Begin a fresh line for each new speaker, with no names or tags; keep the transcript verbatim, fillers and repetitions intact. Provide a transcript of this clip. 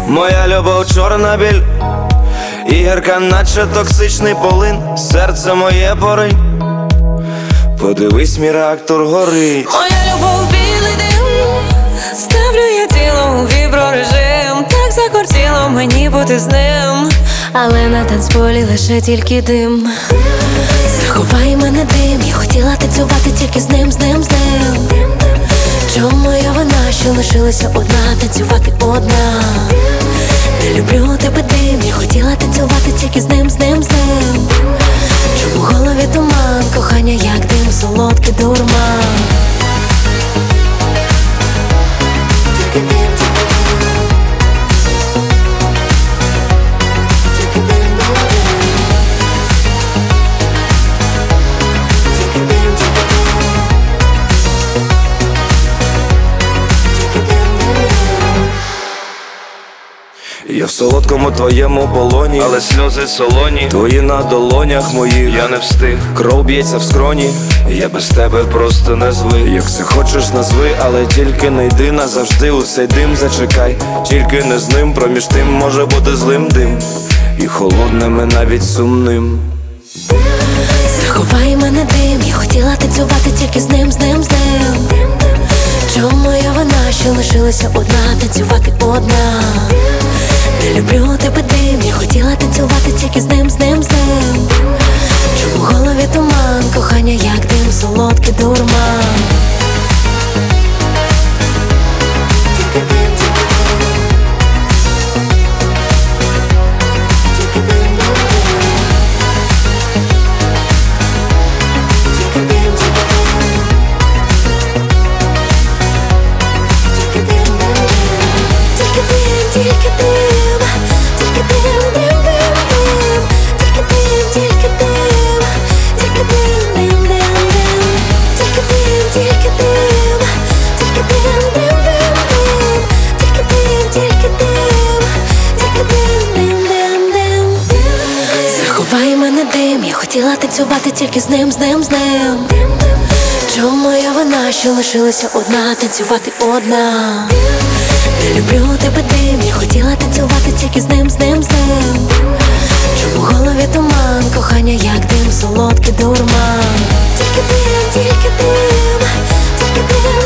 Моя любов чорна біль, і гірка, наче токсичний полин. Серце моє поринь, подивись, мій реактор горить.
Моя любов білий дим, ставлю я тіло у віброрежим. Так закортіло мені бути з ним, але на танцполі лише тільки дим. Заховай мене дим, я хотіла танцювати тільки з ним, з ним, з ним. Чому я вона, що лишилася одна, танцювати одна? Не люблю тебе дим, я хотіла танцювати тільки з ним, з ним, з ним. Чому в голові туман, кохання як дим, солодкий дурман.
Я в солодкому твоєму полоні, але сльози солоні, твої на долонях моїх. Я не встиг, кров б'ється в скроні, я без тебе просто не звик. Як все хочеш назви, але тільки не йди назавжди. У цей дим зачекай, тільки не з ним. Проміж тим може бути злим дим, і холодним, і навіть сумним.
Заховай мене дим, я хотіла танцювати тільки з ним, з ним, з ним. Чому я вона, що лишилася одна, танцювати одна? Не люблю тебе дим, я хотіла танцювати тільки з ним, з ним, з ним. Чому в голові туман, кохання як дим, солодкий дурман. Тільки дим, тільки дим, дим, дим, дим. Тільки дим, тільки дим, тільки дим, дим, дим, дим. Тільки дим, тільки дим, тільки дим, дим, дим, дим. Тільки дим, тільки дим, тільки дим, дим, дим, дим. Заховай мене дим, я хотіла танцювати тільки з ним, з ним, з ним. Чому я вона, що лишилася одна, танцювати одна? Не люблю тебе дим, я хотіла танцювати тільки з ним, з ним, з ним. Чому в голові туман, кохання як дим, солодкий дурман. Тільки дим, тільки дим, тільки дим.